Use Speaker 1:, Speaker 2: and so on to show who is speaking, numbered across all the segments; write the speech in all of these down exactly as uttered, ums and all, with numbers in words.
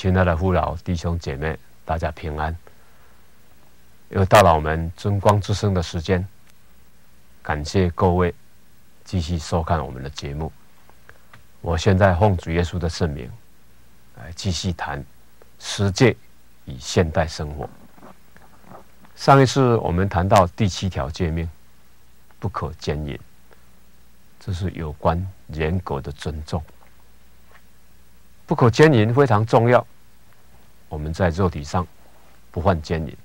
Speaker 1: 亲爱的父老弟兄姐妹，大家平安。又到了我们尊光之声的时间，感谢各位继续收看我们的节目。我现在奉主耶稣的圣名，来继续谈世界与现代生活。上一次我们谈到第七条诫命，不可奸淫，这是有关人格的尊重。不可奸淫非常重要，我们在肉体上不犯奸淫，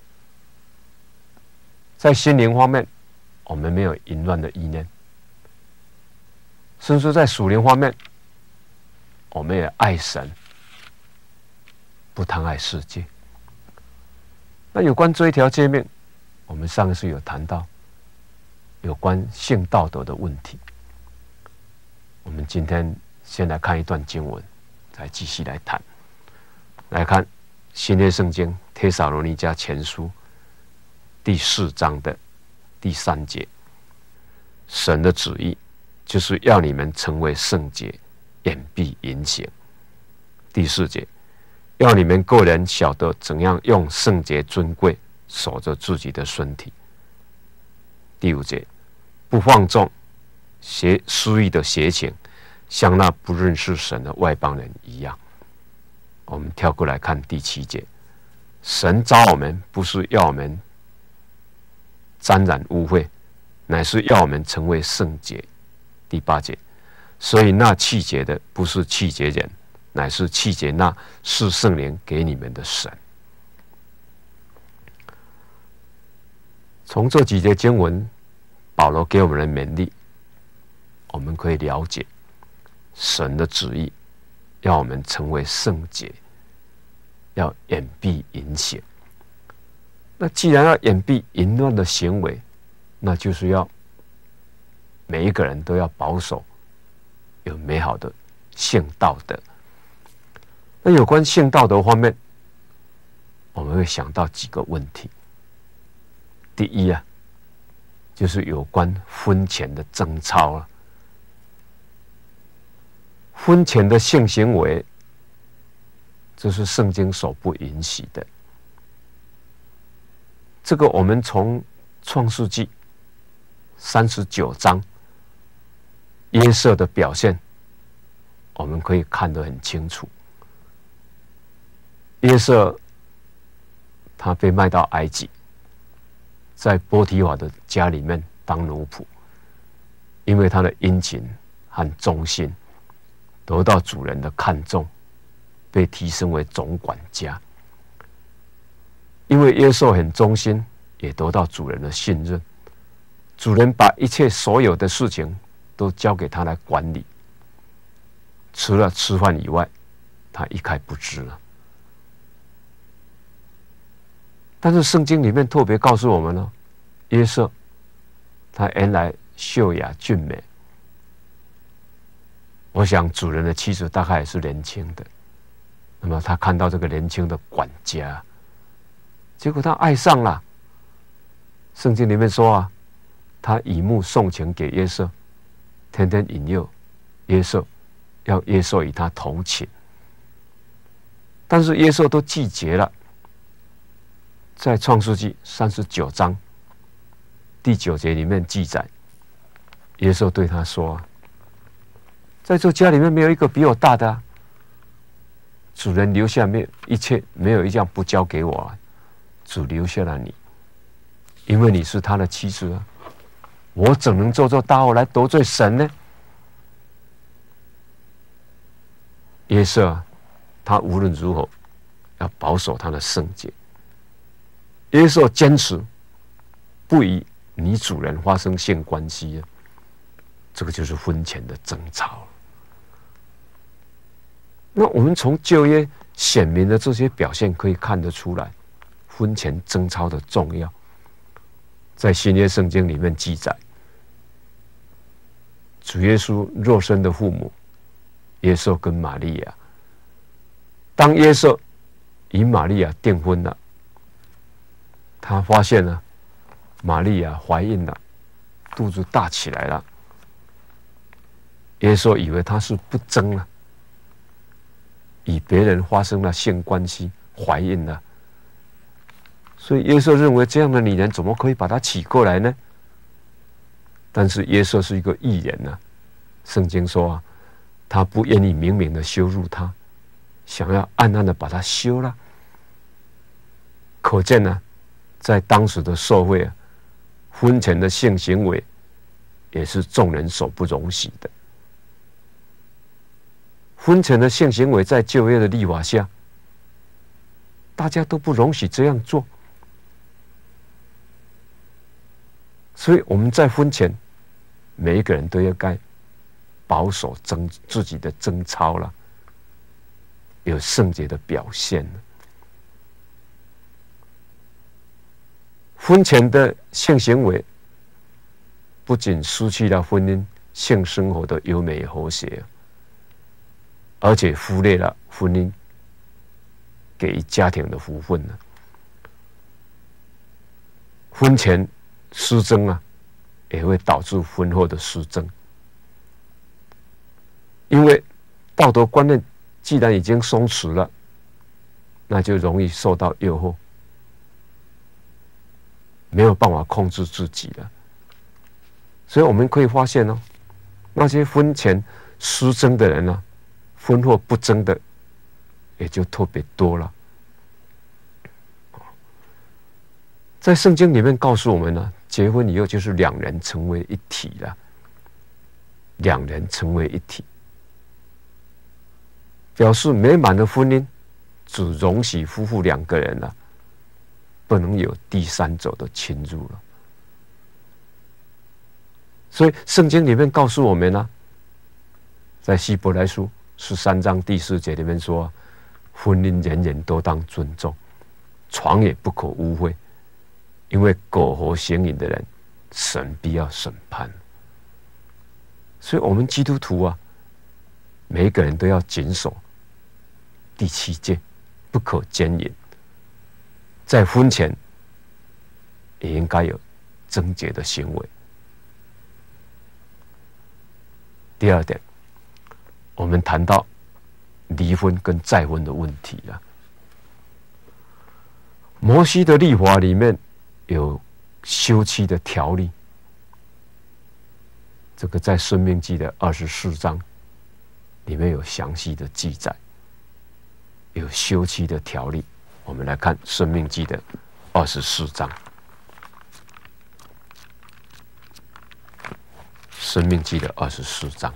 Speaker 1: 在心灵方面我们没有淫乱的意念，甚至在属灵方面我们也爱神，不贪爱世界。那有关这一条诫命，我们上一次有谈到有关性道德的问题。我们今天先来看一段经文，再继续来谈。来看新约圣经帖撒罗尼迦前书第四章的第三节，神的旨意就是要你们成为圣洁，掩蔽淫行。第四节，要你们个人晓得怎样用圣洁尊贵守着自己的身体。第五节，不放纵邪私欲的邪情，像那不认识神的外邦人一样。我们跳过来看第七节，神召我们不是要我们沾染污秽，乃是要我们成为圣洁。第八节，所以那弃洁的不是弃洁人，乃是弃洁那是圣灵给你们的神。从这几节经文，保罗给我们的勉励，我们可以了解神的旨意要我们成为圣洁，要掩蔽淫行。那既然要掩蔽淫乱的行为，那就是要每一个人都要保守有美好的性道德。那有关性道德方面，我们会想到几个问题。第一啊，就是有关婚前的贞操啊。婚前的性行为，这是圣经所不允许的。这个我们从创世纪三十九章约瑟的表现，我们可以看得很清楚。约瑟他被卖到埃及，在波提法的家里面当奴仆，因为他的殷勤和忠心得到主人的看重，被提升为总管家。因为约瑟很忠心，也得到主人的信任，主人把一切所有的事情都交给他来管理，除了吃饭以外，他一概不知了。但是圣经里面特别告诉我们呢，约瑟他原来秀雅俊美，我想主人的妻子大概也是年轻的，那么他看到这个年轻的管家，结果他爱上了。圣经里面说啊，他以目送情给约瑟，天天引诱约瑟，要约瑟与他同寝。但是约瑟都拒绝了。在创世纪三十九章第九节里面记载，约瑟对他说，在这家里面没有一个比我大的啊，主人留下没一切，没有一样不交给我啊，主留下了你，因为你是他的妻子啊，我怎能做这大恶来得罪神呢？约瑟他无论如何要保守他的圣洁。约瑟坚持不与女主人发生性关系，这个就是婚前的贞操。那我们从旧约显明的这些表现可以看得出来，婚前贞操的重要。在新约圣经里面记载，主耶稣肉身的父母约瑟跟玛利亚，当约瑟与玛利亚订婚了，他发现了玛利亚怀孕了，肚子大起来了。约瑟以为他是不贞了， 与别人发生了性关系，怀孕了。所以约瑟认为这样的女人怎么可以把她娶过来呢？但是约瑟是一个义人啊，圣经说啊，他不愿意明明的羞辱她，想要暗暗的把她休了。可见呢、啊，在当时的社会啊，婚前的性行为也是众人所不容许的。婚前的性行为在旧约的律法下，大家都不容许这样做。所以我们在婚前，每一个人都要该保守争自己的贞操了，有圣洁的表现。婚前的性行为，不仅失去了婚姻性生活的优美和谐，而且忽略了婚姻给予家庭的福分呢。婚前失贞啊，也会导致婚后的失贞，因为道德观念既然已经松弛了，那就容易受到诱惑，没有办法控制自己了。所以我们可以发现哦，那些婚前失贞的人呢、啊，婚后不贞的也就特别多了。在圣经里面告诉我们呢，结婚以后就是两人成为一体了，两人成为一体，表示美满的婚姻只容许夫妇两个人了，不能有第三者的侵入了。所以圣经里面告诉我们呢、啊，在希伯来书十三章第四节里面说，婚姻人人都当尊重，床也不可污秽，因为苟合行淫的人，神必要审判。所以我们基督徒啊，每一个人都要谨守第七诫，不可奸淫。在婚前也应该有贞洁的行为。第二点，我们谈到离婚跟再婚的问题了。摩西的律法里面有休妻的条例，这个在申命记的二十四章里面有详细的记载，有休妻的条例。我们来看申命记的二十四章，申命记的二十四章，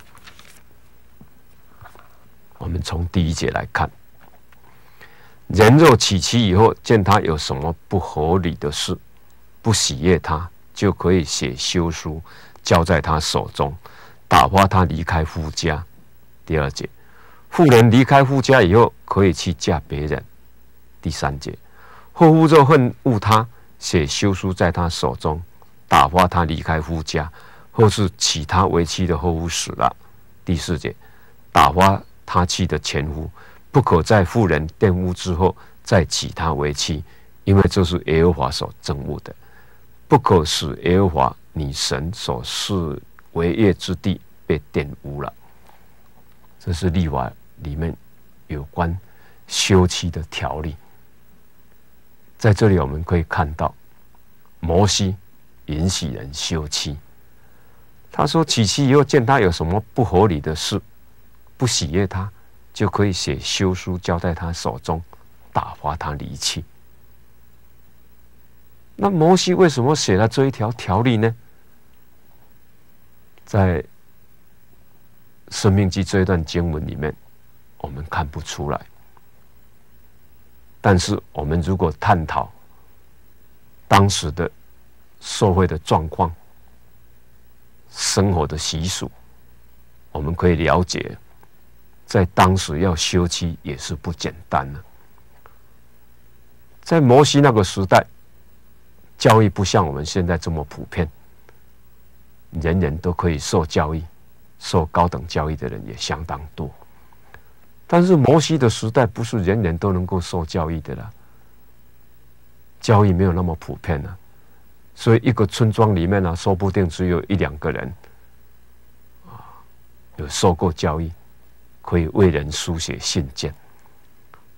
Speaker 1: 我们从第一节来看。人若娶妻以后，见他有什么不合理的事，不喜悦他，就可以写休书，交在他手中，打发他离开夫家。第二节，妇人离开夫家以后，可以去嫁别人。第三节，后夫若恨恶他，写休书在他手中，打发他离开夫家，或是娶他为妻的后夫死了。第四节，打发他妻的前夫，不可在妇人玷污之后再娶她为妻，因为这是耶和华所憎恶的。不可使耶和华你神所视为业之地被玷污了。这是律法里面有关休妻的条例。在这里我们可以看到，摩西允许人休妻。他说娶妻以后见他有什么不合理的事，不喜悦他，就可以写休书交在他手中，打发他离弃。那摩西为什么写了这一条条例呢？在申命记这一段经文里面，我们看不出来。但是我们如果探讨当时的社会的状况、生活的习俗，我们可以了解，在当时要休妻也是不简单的。在摩西那个时代，教育不像我们现在这么普遍，人人都可以受教育，受高等教育的人也相当多。但是摩西的时代不是人人都能够受教育的了，教育没有那么普遍了，所以一个村庄里面呢、啊，说不定只有一两个人啊有受过教育，可以为人书写信件。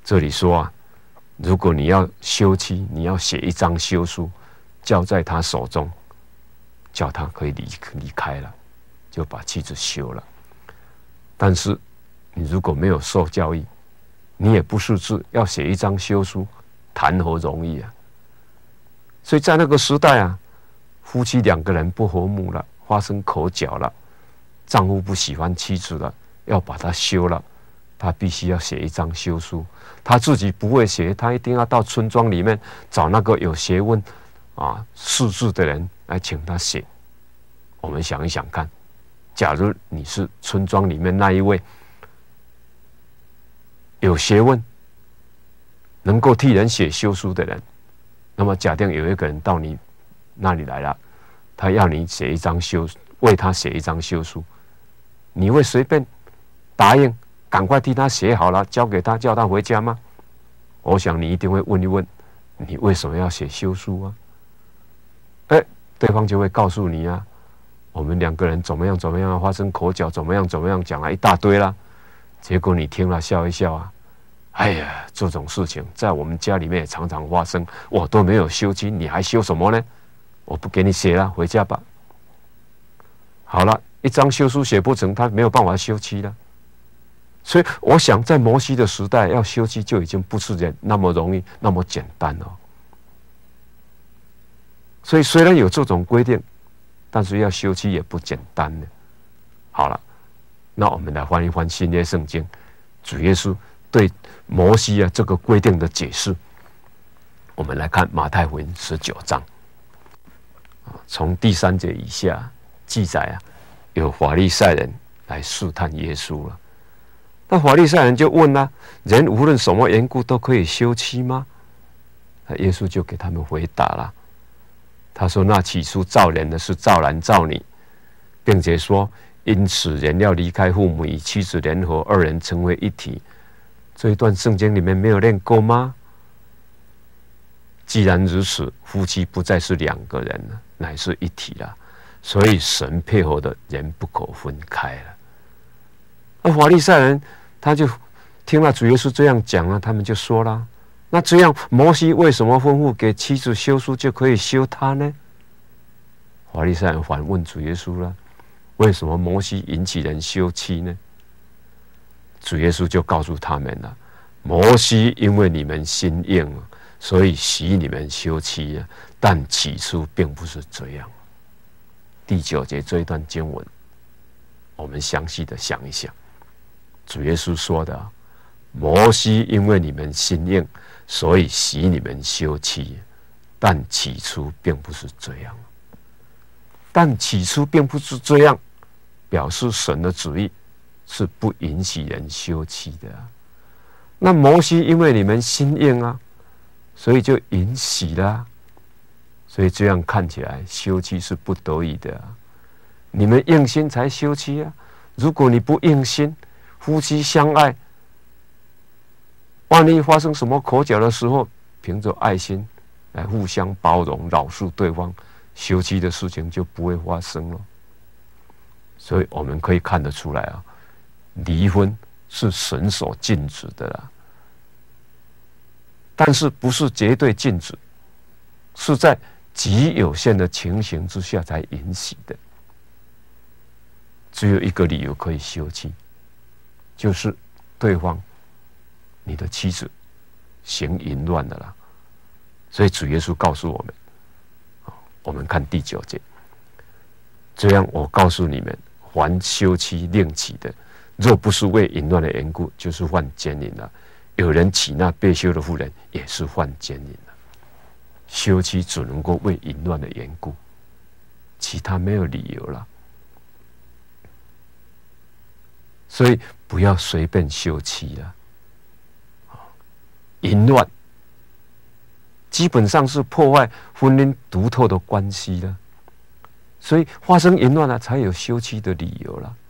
Speaker 1: 这里说啊，如果你要休妻，你要写一张休书，交在他手中，叫他可以离离开了，就把妻子休了。但是你如果没有受教育，你也不识字，要写一张休书，谈何容易啊！所以在那个时代啊，夫妻两个人不和睦了，发生口角了，丈夫不喜欢妻子了，要把她休了，他必须要写一张休书。他自己不会写，他一定要到村庄里面找那个有学问啊、识字的人来请他写。我们想一想看，假如你是村庄里面那一位有学问、能够替人写休书的人，那么假定有一个人到你那里来了，他要你写一张休，为他写一张休书，你会随便答应，赶快替他写好了，交给他，叫他回家吗？我想你一定会问一问，你为什么要写休书啊？哎，对方就会告诉你啊，我们两个人怎么样怎么样发生口角，怎么样怎么样，讲了一大堆啦。结果你听了笑一笑啊，哎呀，这种事情在我们家里面也常常发生，我都没有休妻，你还休什么呢？我不给你写了，回家吧。好了，一张休书写不成，他没有办法休妻了。所以我想，在摩西的时代，要休妻就已经不是人那么容易、那么简单了。所以虽然有这种规定，但是要休妻也不简单呢。好了，那我们来翻一翻新约圣经，主耶稣对摩西啊这个规定的解释。我们来看马太福音十九章，从第三节以下记载啊，有法利赛人来试探耶稣了。那法利赛人就问啊，人无论什么缘故都可以休妻吗？耶稣就给他们回答了。他说：“那起初造人的是造男造女，并且说，因此人要离开父母，与妻子联合，二人成为一体。”这一段圣经里面没有念过吗？既然如此，夫妻不再是两个人了，乃是一体了。所以神配合的人不可分开了。那法利赛人他就听了主耶稣这样讲了，他们就说了：那这样摩西为什么吩咐给妻子休书就可以休他呢？法利赛人反问主耶稣了：为什么摩西引起人休妻呢？主耶稣就告诉他们了：摩西因为你们心硬，所以许你们休妻，但起初并不是这样。第九节这一段经文，我们详细的想一想。主耶稣说的：摩西因为你们心硬，所以许你们休妻，但起初并不是这样。但起初并不是这样，表示神的旨意是不允许人休妻的啊。那摩西因为你们心硬啊，所以就允许了啊。所以这样看起来，休妻是不得已的啊。你们硬心才休妻啊！如果你不硬心，夫妻相爱，万一发生什么口角的时候，凭着爱心来互相包容、饶恕对方，休妻的事情就不会发生了。所以我们可以看得出来啊，离婚是神所禁止的啦，但是不是绝对禁止，是在极有限的情形之下才允许的。只有一个理由可以休妻，就是对方你的妻子行淫乱的啦。所以主耶稣告诉我们，我们看第九节，这样我告诉你们，凡休妻另娶的，若不是为淫乱的缘故，就是犯奸淫了。有人娶那被休的妇人，也是犯奸淫了。休妻只能够为淫乱的缘故，其他没有理由了。所以不要随便休妻了。淫乱基本上是破坏婚姻独特的关系了，所以发生淫乱了，才有休妻的理由了。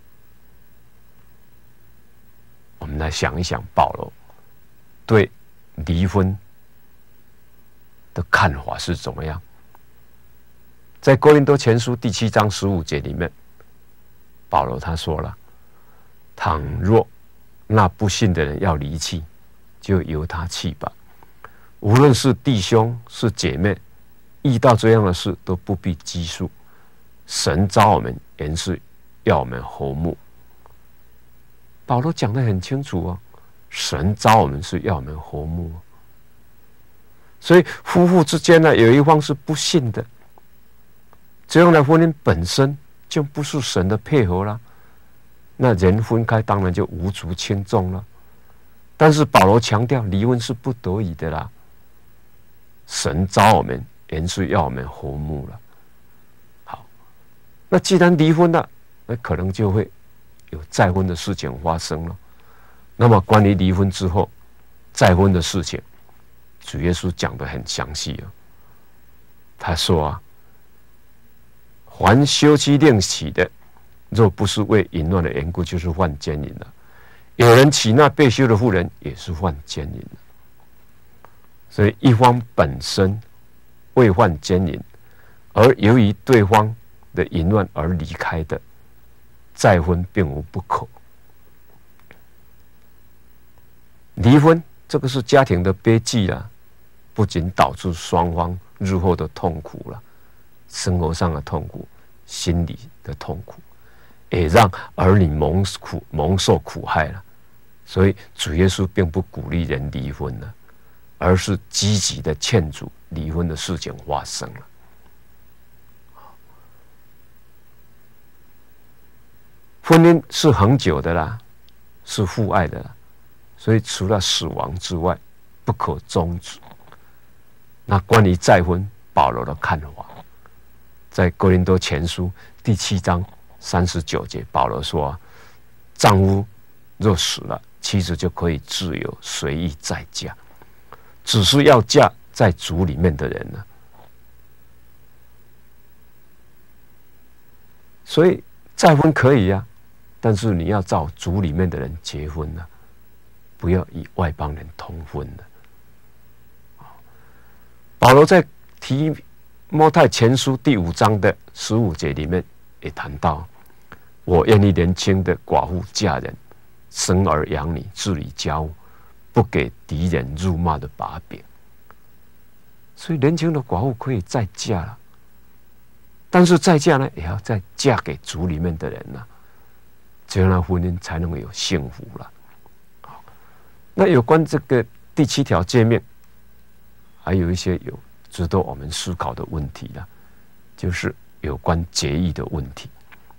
Speaker 1: 我们来想一想，保罗对离婚的看法是怎么样？在哥林多前书第七章十五节里面，保罗他说了：倘若那不信的人要离弃， 就由他去吧。无论是弟兄是姐妹，遇到这样的事都不必拘束。神召我们原是要我们和睦。保罗讲得很清楚啊，神召我们是要我们和睦。所以夫妇之间呢，有一方是不信的，这样的婚姻本身就不是神的配合啦，那人分开当然就无足轻重了。但是保罗强调，离婚是不得已的啦。神召我们原是要我们和睦了。好，那既然离婚了，那可能就会有再婚的事情发生了。那么关于离婚之后再婚的事情，主耶稣讲得很详细啊。他说啊，凡休妻另娶的，若不是为淫乱的缘故，就是犯奸淫了。有人娶那被休的妇人，也是犯奸淫了。所以一方本身未犯奸淫，而由于对方的淫乱而离开的，再婚并无不可。离婚这个是家庭的悲剧啊，不仅导致双方日后的痛苦了，生活上的痛苦，心理的痛苦，也让儿女蒙苦蒙受苦害了。所以主耶稣并不鼓励人离婚了，而是积极的劝阻离婚的事情发生了。婚姻是恒久的啦，是父爱的啦，所以除了死亡之外，不可终止。那关于再婚，保罗的看法，在哥林多前书第七章三十九节，保罗说：“丈夫若死了，妻子就可以自由随意再嫁，只是要嫁在主里面的人呢。”所以再婚可以呀、啊，但是你要照主里面的人结婚呢、啊，不要以外邦人通婚的。保罗在提摩太前书第五章的十五节里面也谈到：“我愿意年轻的寡妇嫁人，生儿养女，治理家务，不给敌人辱骂的把柄。”所以年轻的寡妇可以再嫁了，但是再嫁呢，也要再嫁给主里面的人呢、啊，这样的婚姻才能够有幸福了。好，那有关这个第七条诫命，还有一些有值得我们思考的问题了，就是有关节义的问题。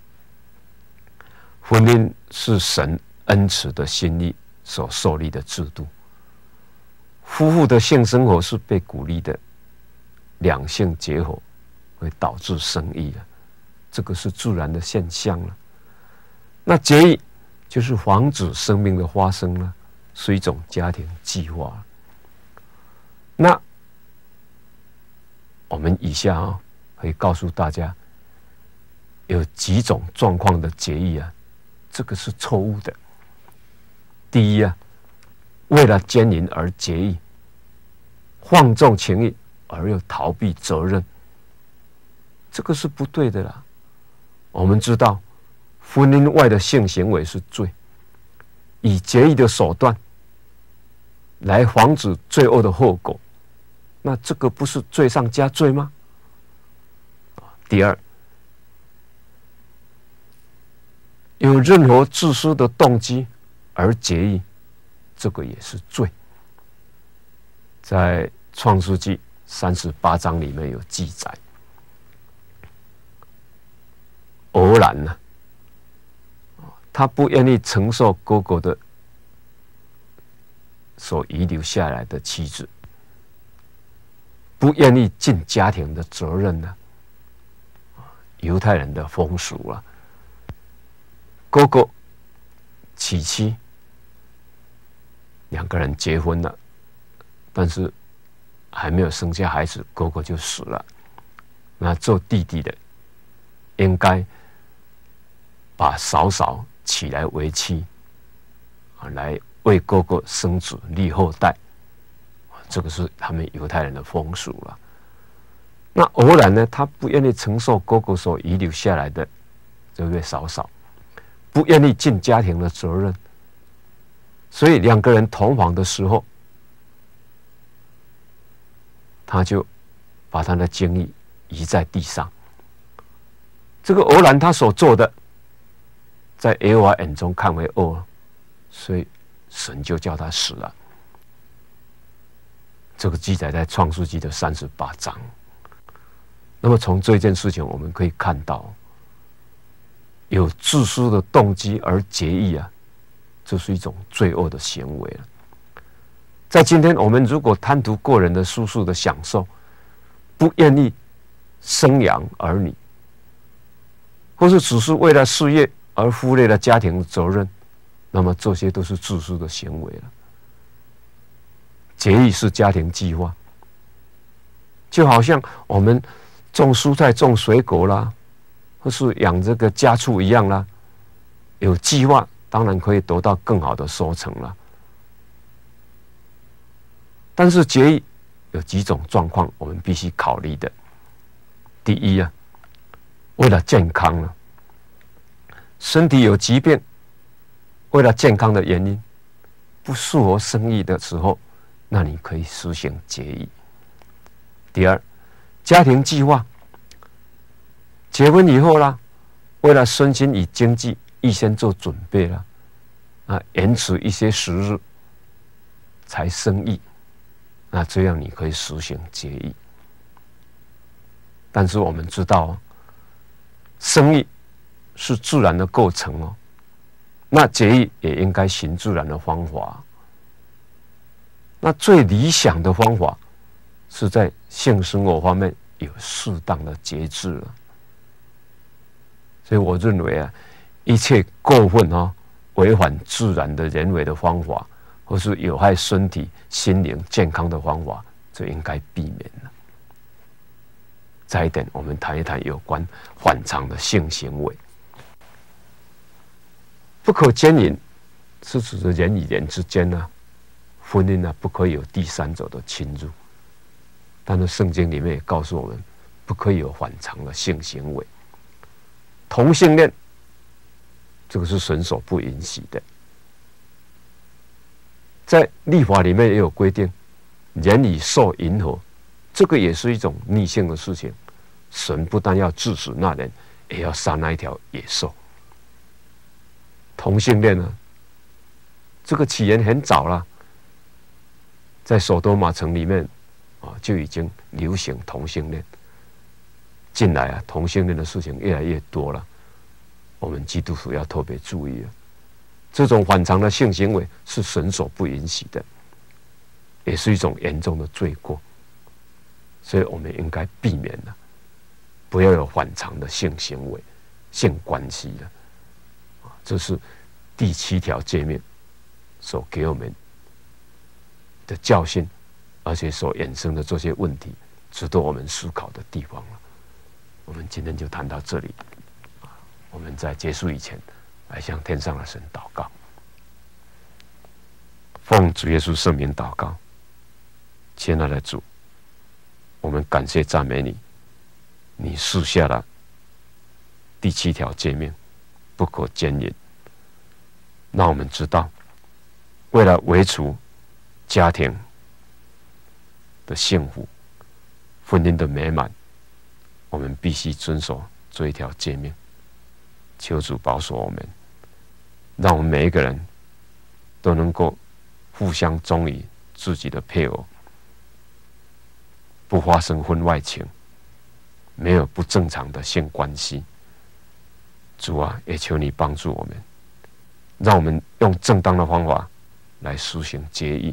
Speaker 1: 婚姻是神恩慈的心意所设立的制度，夫妇的性生活是被鼓励的，两性结合会导致生育的，这个是自然的现象了。那节义就是防止生命的发生了，是一种家庭计划。那我们以下啊，可以告诉大家，有几种状况的节义啊，这个是错误的。第一啊，为了奸淫而节义，放纵情欲而又逃避责任，这个是不对的啦。我们知道，婚姻外的性行为是罪，以节义的手段来防止罪恶的后果，那这个不是罪上加罪吗？第二，有任何自私的动机而节义，这个也是罪。在创世纪三十八章里面有记载，俄兰呢，他不愿意承受哥哥的所遗留下来的妻子，不愿意尽家庭的责任呢，犹太人的风俗啊，哥哥娶妻，两个人结婚了，但是还没有生下孩子，哥哥就死了。那做弟弟的应该把嫂嫂娶来为妻，来为哥哥生子立后代，这个是他们犹太人的风俗了。那偶然呢，他不愿意承受哥哥所遗留下来的这位嫂嫂，不愿意尽家庭的责任，所以两个人同房的时候他就把他的精液移在地上。这个偶然他所做的，在耶和华眼中看为恶，所以神就叫他死了。这个记载在创世纪的三十八章。那么从这件事情我们可以看到，有自私的动机而结义啊，这是一种罪恶的行为了。在今天我们如果贪图个人的舒适的享受，不愿意生养儿女，或是只是为了事业而忽略了家庭的责任，那么这些都是自私的行为了。节义是家庭计划，就好像我们种蔬菜、种水果啦，或是养这个家畜一样啦，有计划，当然可以得到更好的收成啦。但是节义有几种状况，我们必须考虑的。第一啊，为了健康呢，身体有疾病，为了健康的原因，不适合生育的时候，那你可以实行节义。第二，家庭计划，结婚以后啦，为了身心与经济预先做准备了，啊，延迟一些时日才生育，那这样你可以实行节义。但是我们知道，生育是自然的构成哦，那节义也应该循自然的方法。那最理想的方法是在性生活方面有适当的节制了。所以我认为啊，一切过分哦，违反自然的人为的方法，或是有害身体、心灵健康的方法，这应该避免了。再一点，我们谈一谈有关反常的性行为。不可奸淫是指着人与人之间呢、啊，婚姻呢、啊、不可以有第三者的侵入。但是圣经里面也告诉我们，不可以有反常的性行为。同性恋，这个是神所不允许的。在律法里面也有规定，人与兽迎合，这个也是一种逆性的事情。神不但要治死那人，也要杀那一条野兽。同性恋呢，这个起源很早了，在索多玛城里面啊就已经流行同性恋。近来啊，同性恋的事情越来越多了，我们基督徒要特别注意了。这种反常的性行为是神所不允许的，也是一种严重的罪过，所以我们应该避免了，不要有反常的性行为、性关系了。这是第七条诫命所给我们的教训，而且所衍生的这些问题，值得我们思考的地方了。我们今天就谈到这里。我们在结束以前，来向天上的神祷告，奉主耶稣圣名祷告。亲爱的主，我们感谢赞美你，你赐下了第七条诫命，不可奸淫。让我们知道，为了维持家庭的幸福、婚姻的美满，我们必须遵守这一条诫命。求主保守我们，让我们每一个人都能够互相忠于自己的配偶，不发生婚外情，没有不正常的性关系。主啊，也求你帮助我们，让我们用正当的方法来实行节义，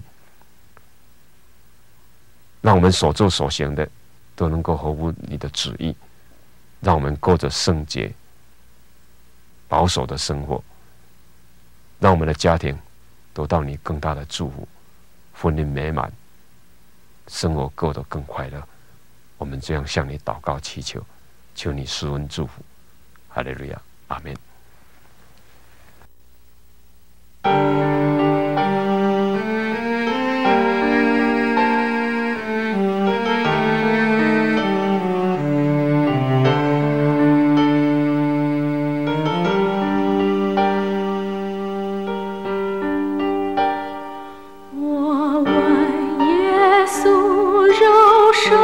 Speaker 1: 让我们所做所行的都能够合乎你的旨意，让我们过着圣洁保守的生活，让我们的家庭得到你更大的祝福，婚姻美满，生活过得更快乐。我们这样向你祷告祈求，求你施恩祝福。哈利路亚，阿们。
Speaker 2: 我问耶稣，肉身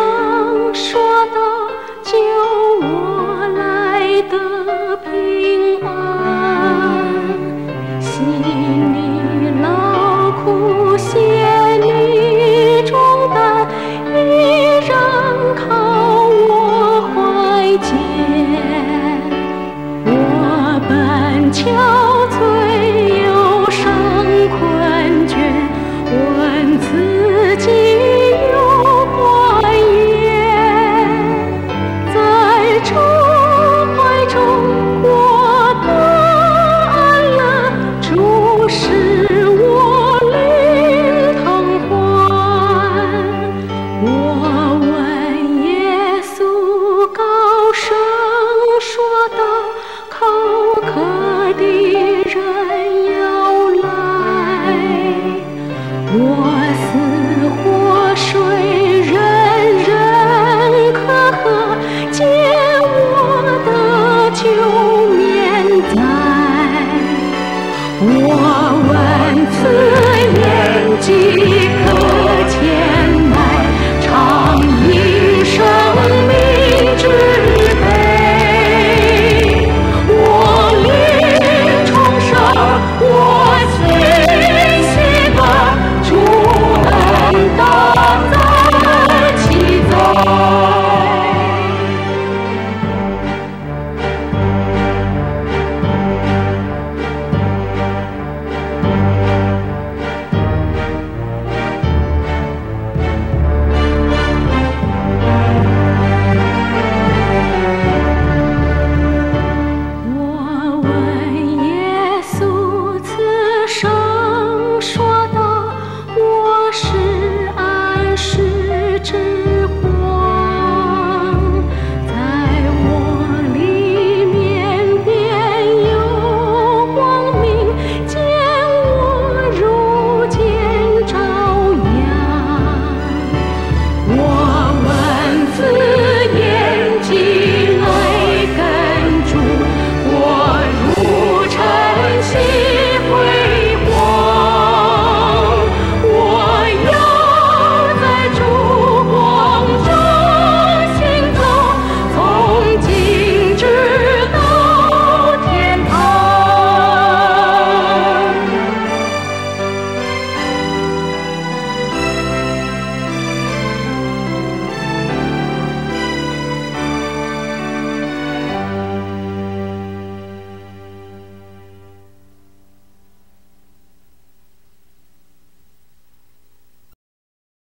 Speaker 2: 秋。